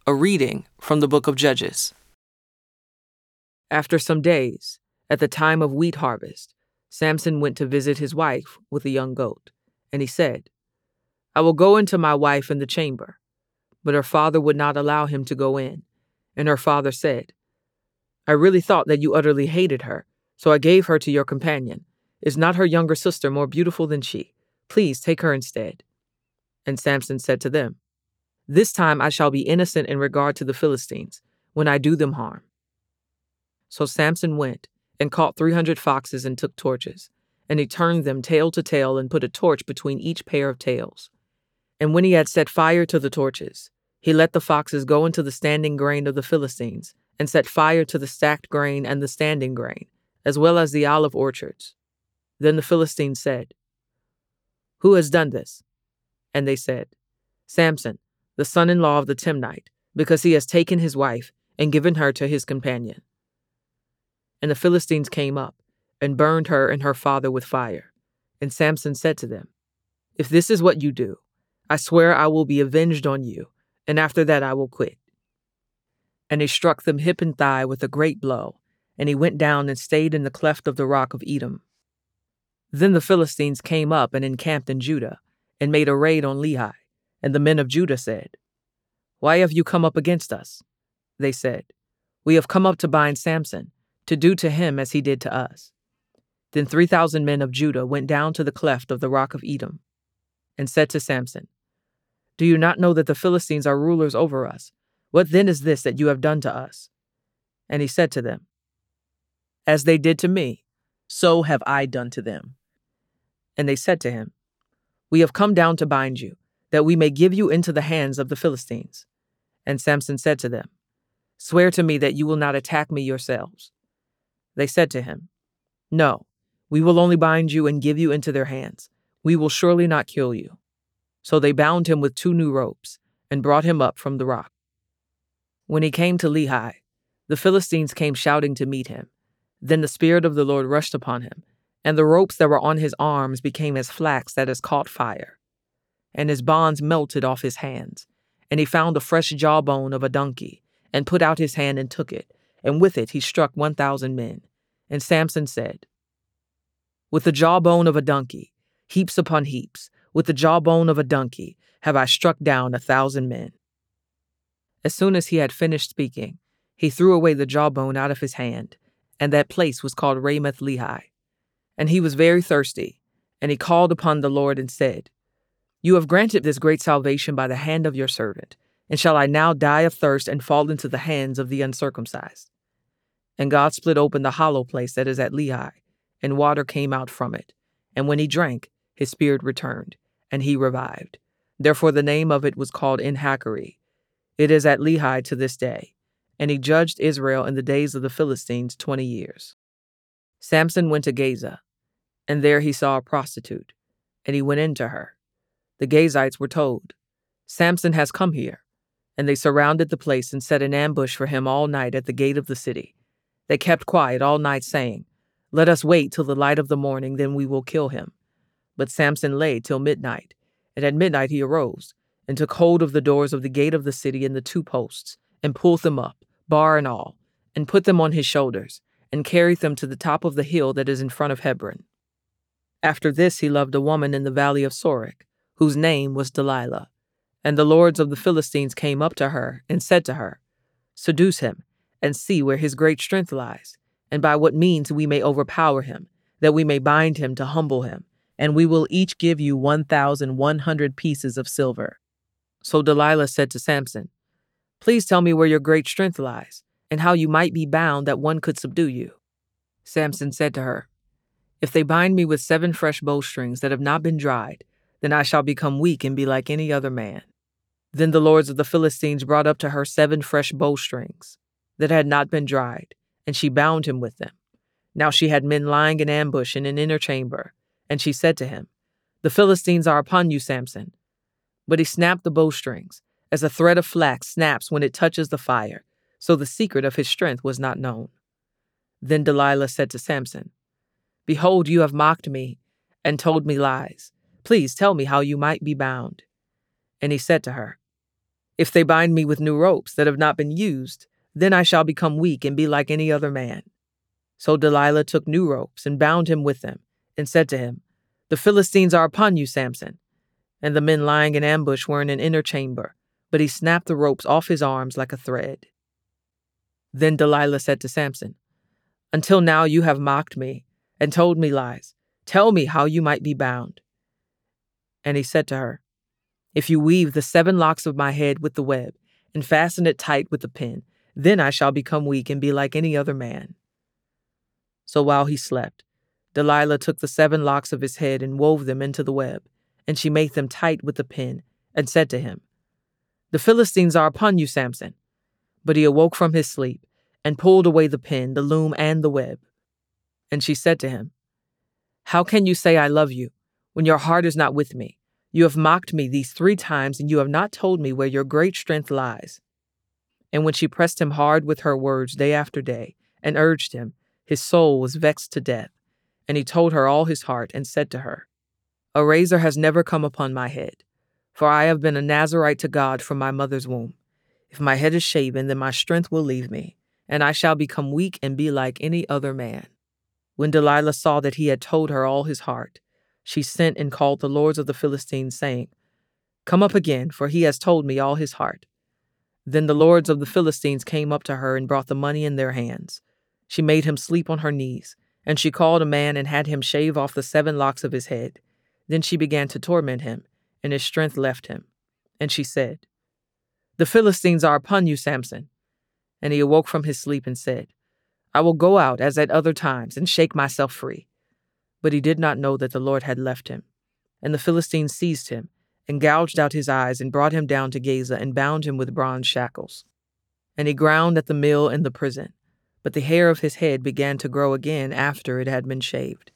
A reading from the book of Judges. After some days, at the time of wheat harvest, Samson went to visit his wife with a young goat, and he said, "I will go into my wife in the chamber." But her father would not allow him to go in, and her father said, "I really thought that you utterly hated her, so I gave her to your companion. Is not her younger sister more beautiful than she? Please take her instead." And Samson said to them, "This time I shall be innocent in regard to the Philistines, when I do them harm." So Samson went and caught 300 foxes and took torches, and he turned them tail to tail and put a torch between each pair of tails. And when he had set fire to the torches, he let the foxes go into the standing grain of the Philistines, and set fire to the stacked grain and the standing grain, as well as the olive orchards. Then the Philistines said, "Who has done this?" And they said, "Samson, the son-in-law of the Timnite, because he has taken his wife and given her to his companion." And the Philistines came up and burned her and her father with fire. And Samson said to them, "If this is what you do, I swear I will be avenged on you, and after that I will quit." And he struck them hip and thigh with a great blow, and he went down and stayed in the cleft of the rock of Edom. Then the Philistines came up and encamped in Judah, and made a raid on Lehi. And the men of Judah said, "Why have you come up against us?" They said, "We have come up to bind Samson, to do to him as he did to us." Then 3,000 men of Judah went down to the cleft of the rock of Edom, and said to Samson, "Do you not know that the Philistines are rulers over us? What then is this that you have done to us?" And he said to them, "As they did to me, so have I done to them." And they said to him, "We have come down to bind you, that we may give you into the hands of the Philistines." And Samson said to them, "Swear to me that you will not attack me yourselves." They said to him, "No, we will only bind you and give you into their hands. We will surely not kill you." So they bound him with 2 new ropes and brought him up from the rock. When he came to Lehi, the Philistines came shouting to meet him. Then the Spirit of the Lord rushed upon him, and the ropes that were on his arms became as flax that has caught fire. And his bonds melted off his hands. And he found a fresh jawbone of a donkey, and put out his hand and took it, and with it he struck 1,000 men. And Samson said, "With the jawbone of a donkey, heaps upon heaps, with the jawbone of a donkey, have I struck down 1,000 men." As soon as he had finished speaking, he threw away the jawbone out of his hand, and that place was called Ramath Lehi. And he was very thirsty, and he called upon the Lord and said, "You have granted this great salvation by the hand of your servant, and shall I now die of thirst and fall into the hands of the uncircumcised?" And God split open the hollow place that is at Lehi, and water came out from it. And when he drank, his spirit returned, and he revived. Therefore the name of it was called En-Hakkore. It is at Lehi to this day. And he judged Israel in the days of the Philistines 20 years. Samson went to Gaza, and there he saw a prostitute, and he went in to her. The Gazites were told, "Samson has come here." And they surrounded the place and set an ambush for him all night at the gate of the city. They kept quiet all night, saying, "Let us wait till the light of the morning, then we will kill him." But Samson lay till midnight, and at midnight he arose, and took hold of the doors of the gate of the city and the 2 posts, and pulled them up, bar and all, and put them on his shoulders, and carried them to the top of the hill that is in front of Hebron. After this he loved a woman in the valley of Sorek, whose name was Delilah. And the lords of the Philistines came up to her, and said to her, "Seduce him, and see where his great strength lies, and by what means we may overpower him, that we may bind him to humble him, and we will each give you 1,100 pieces of silver." So Delilah said to Samson, "Please tell me where your great strength lies, and how you might be bound that one could subdue you." Samson said to her, "If they bind me with 7 fresh bowstrings that have not been dried, then I shall become weak and be like any other man." Then the lords of the Philistines brought up to her 7 fresh bowstrings that had not been dried, and she bound him with them. Now she had men lying in ambush in an inner chamber, and she said to him, "The Philistines are upon you, Samson." But he snapped the bowstrings, as a thread of flax snaps when it touches the fire, so the secret of his strength was not known. Then Delilah said to Samson, "Behold, you have mocked me and told me lies. Please tell me how you might be bound." And he said to her, If they bind me with new ropes that have not been used, then I shall become weak and be like any other man." So Delilah took new ropes and bound him with them, and said to him, "The Philistines are upon you, Samson." And the men lying in ambush were in an inner chamber, but he snapped the ropes off his arms like a thread. Then Delilah said to Samson, "Until now you have mocked me and told me lies. Tell me how you might be bound." And he said to her, "If you weave the 7 locks of my head with the web and fasten it tight with the pin, then I shall become weak and be like any other man." So while he slept, Delilah took the 7 locks of his head and wove them into the web, and she made them tight with the pin, and said to him, "The Philistines are upon you, Samson." But he awoke from his sleep and pulled away the pin, the loom, and the web. And she said to him, "How can you say I love you when your heart is not with me? You have mocked me these 3 times, and you have not told me where your great strength lies." And when she pressed him hard with her words day after day, and urged him, his soul was vexed to death. And he told her all his heart, and said to her, "A razor has never come upon my head, for I have been a Nazirite to God from my mother's womb. If my head is shaven, then my strength will leave me, and I shall become weak and be like any other man." When Delilah saw that he had told her all his heart, she sent and called the lords of the Philistines, saying, "Come up again, for he has told me all his heart." Then the lords of the Philistines came up to her and brought the money in their hands. She made him sleep on her knees, and she called a man and had him shave off the 7 locks of his head. Then she began to torment him, and his strength left him. And she said, "The Philistines are upon you, Samson." And he awoke from his sleep and said, "I will go out as at other times and shake myself free." But he did not know that the Lord had left him. And the Philistines seized him and gouged out his eyes and brought him down to Gaza and bound him with bronze shackles. And he ground at the mill in the prison, but the hair of his head began to grow again after it had been shaved.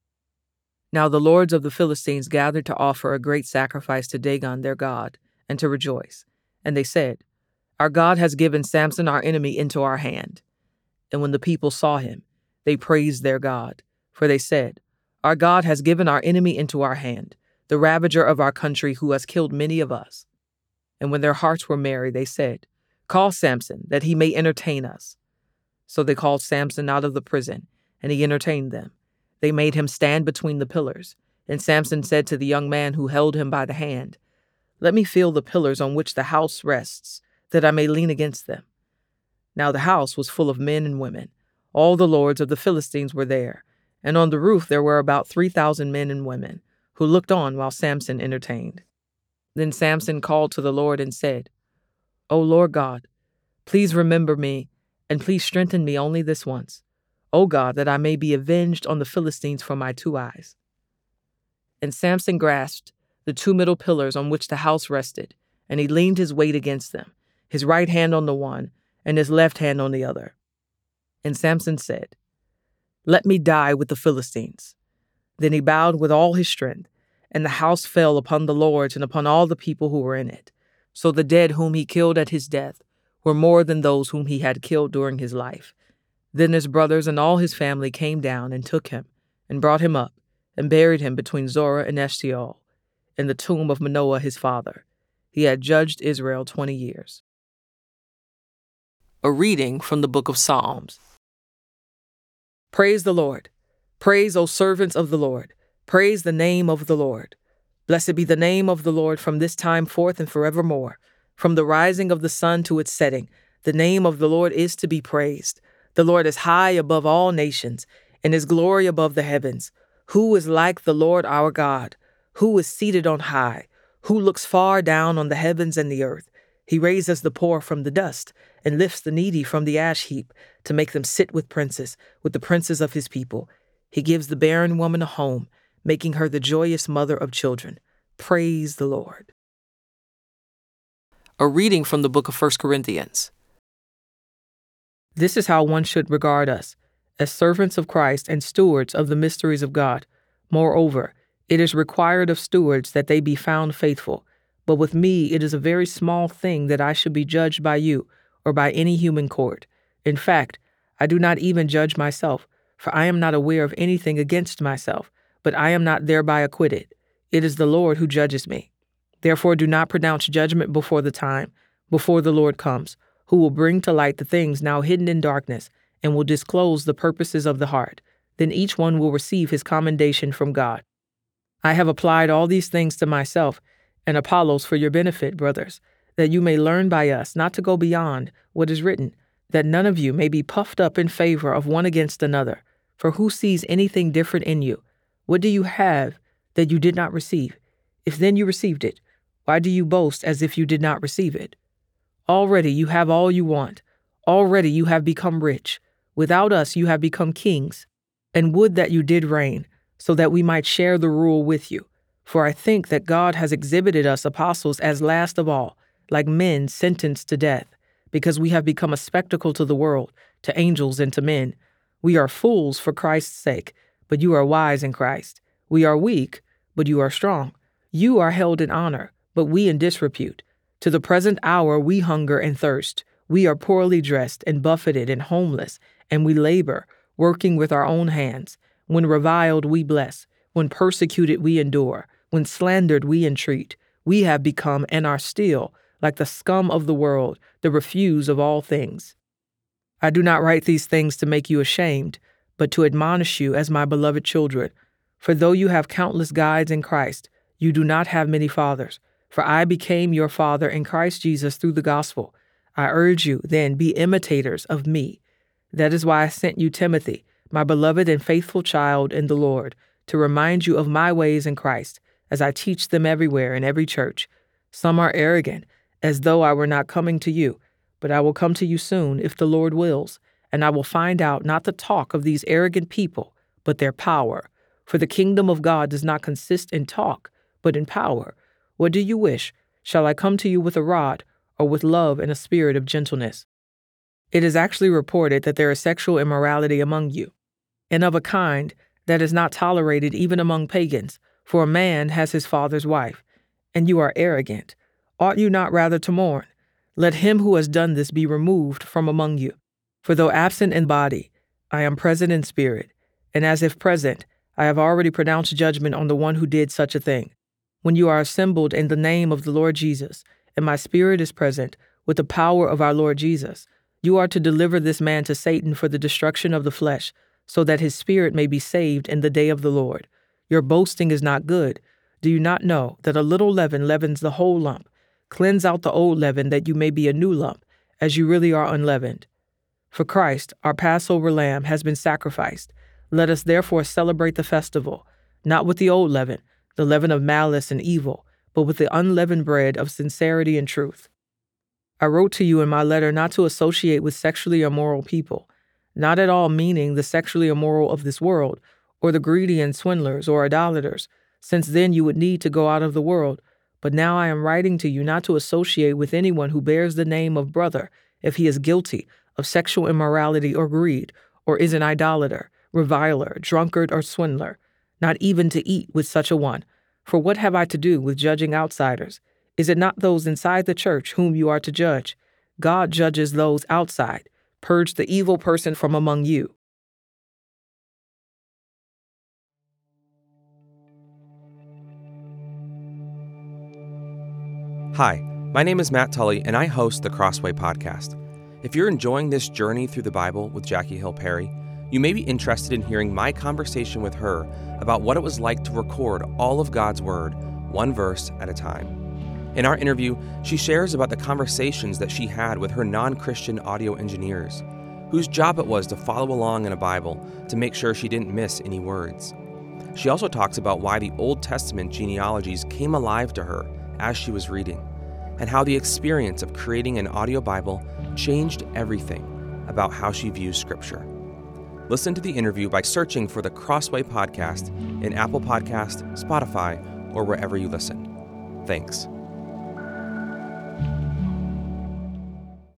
Now the lords of the Philistines gathered to offer a great sacrifice to Dagon their god, and to rejoice. And they said, "Our God has given Samson our enemy into our hand." And when the people saw him, they praised their God. For they said, "Our God has given our enemy into our hand, the ravager of our country who has killed many of us." And when their hearts were merry, they said, "Call Samson, that he may entertain us." So they called Samson out of the prison, and he entertained them. They made him stand between the pillars, and Samson said to the young man who held him by the hand, "Let me feel the pillars on which the house rests, that I may lean against them." Now the house was full of men and women. All the lords of the Philistines were there, and on the roof there were about 3,000 men and women, who looked on while Samson entertained. Then Samson called to the Lord and said, "O Lord God, please remember me, and please strengthen me only this once. O God, that I may be avenged on the Philistines for my 2 eyes." And Samson grasped the 2 middle pillars on which the house rested, and he leaned his weight against them, his right hand on the one, and his left hand on the other. And Samson said, "Let me die with the Philistines." Then he bowed with all his strength, and the house fell upon the lords and upon all the people who were in it. So the dead whom he killed at his death were more than those whom he had killed during his life. Then his brothers and all his family came down and took him, and brought him up, and buried him between Zorah and Eshtaol, in the tomb of Manoah his father. He had judged Israel 20 years. A reading from the book of Psalms. Praise the Lord. Praise, O servants of the Lord. Praise the name of the Lord. Blessed be the name of the Lord from this time forth and forevermore. From the rising of the sun to its setting, the name of the Lord is to be praised. The Lord is high above all nations, and his glory above the heavens. Who is like the Lord our God? Who is seated on high? Who looks far down on the heavens and the earth? He raises the poor from the dust, and lifts the needy from the ash heap, to make them sit with the princes of his people. He gives the barren woman a home, making her the joyous mother of children. Praise the Lord. A reading from the book of 1 Corinthians. This is how one should regard us, as servants of Christ and stewards of the mysteries of God. Moreover, it is required of stewards that they be found faithful. But with me it is a very small thing that I should be judged by you, or by any human court. In fact, I do not even judge myself, for I am not aware of anything against myself, but I am not thereby acquitted. It is the Lord who judges me. Therefore do not pronounce judgment before the time, before the Lord comes, who will bring to light the things now hidden in darkness and will disclose the purposes of the heart. Then each one will receive his commendation from God. I have applied all these things to myself and Apollos for your benefit, brothers, that you may learn by us not to go beyond what is written, that none of you may be puffed up in favor of one against another. For who sees anything different in you? What do you have that you did not receive? If then you received it, why do you boast as if you did not receive it? Already you have all you want. Already you have become rich. Without us you have become kings. And would that you did reign, so that we might share the rule with you. For I think that God has exhibited us apostles as last of all, like men sentenced to death, because we have become a spectacle to the world, to angels and to men. We are fools for Christ's sake, but you are wise in Christ. We are weak, but you are strong. You are held in honor, but we in disrepute. To the present hour we hunger and thirst. We are poorly dressed and buffeted and homeless, and we labor, working with our own hands. When reviled, we bless. When persecuted, we endure. When slandered, we entreat. We have become and are still, like the scum of the world, the refuse of all things. I do not write these things to make you ashamed, but to admonish you as my beloved children. For though you have countless guides in Christ, you do not have many fathers. For I became your father in Christ Jesus through the gospel. I urge you, then, be imitators of me. That is why I sent you Timothy, my beloved and faithful child in the Lord, to remind you of my ways in Christ, as I teach them everywhere in every church. Some are arrogant, as though I were not coming to you, but I will come to you soon, if the Lord wills, and I will find out not the talk of these arrogant people, but their power. For the kingdom of God does not consist in talk, but in power. What do you wish? Shall I come to you with a rod, or with love and a spirit of gentleness? It is actually reported that there is sexual immorality among you, and of a kind that is not tolerated even among pagans, for a man has his father's wife, and you are arrogant. Ought you not rather to mourn? Let him who has done this be removed from among you. For though absent in body, I am present in spirit, and as if present, I have already pronounced judgment on the one who did such a thing. When you are assembled in the name of the Lord Jesus, and my spirit is present with the power of our Lord Jesus, you are to deliver this man to Satan for the destruction of the flesh, so that his spirit may be saved in the day of the Lord. Your boasting is not good. Do you not know that a little leaven leavens the whole lump? Cleanse out the old leaven, that you may be a new lump, as you really are unleavened. For Christ, our Passover lamb, has been sacrificed. Let us therefore celebrate the festival, not with the old leaven, the leaven of malice and evil, but with the unleavened bread of sincerity and truth. I wrote to you in my letter not to associate with sexually immoral people, not at all meaning the sexually immoral of this world, or the greedy and swindlers or idolaters, since then you would need to go out of the world. But now I am writing to you not to associate with anyone who bears the name of brother if he is guilty of sexual immorality or greed, or is an idolater, reviler, drunkard, or swindler, not even to eat with such a one. For what have I to do with judging outsiders? Is it not those inside the church whom you are to judge? God judges those outside. Purge the evil person from among you. Hi, my name is Matt Tully, and I host the Crossway Podcast. If you're enjoying this journey through the Bible with Jackie Hill Perry, you may be interested in hearing my conversation with her about what it was like to record all of God's Word, one verse at a time. In our interview, she shares about the conversations that she had with her non-Christian audio engineers, whose job it was to follow along in a Bible to make sure she didn't miss any words. She also talks about why the Old Testament genealogies came alive to her as she was reading, and how the experience of creating an audio Bible changed everything about how she views Scripture. Listen to the interview by searching for the Crossway Podcast in Apple Podcast, Spotify, or wherever you listen. Thanks.